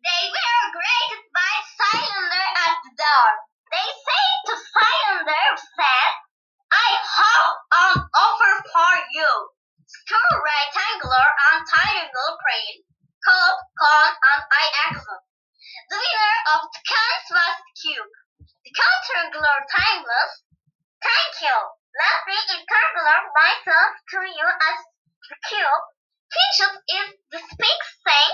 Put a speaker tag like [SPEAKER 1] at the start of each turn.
[SPEAKER 1] They were greeted by Cylinder at the door. They said to Cylinder said, I have an offer for you. Square rectangular and triangle plane, cube, cone, and I-axis. The winner of the coins was the cube. The cone triangular timeless. Thank you. Let me introduce myself to you as the cube. Pinchot is the speak saying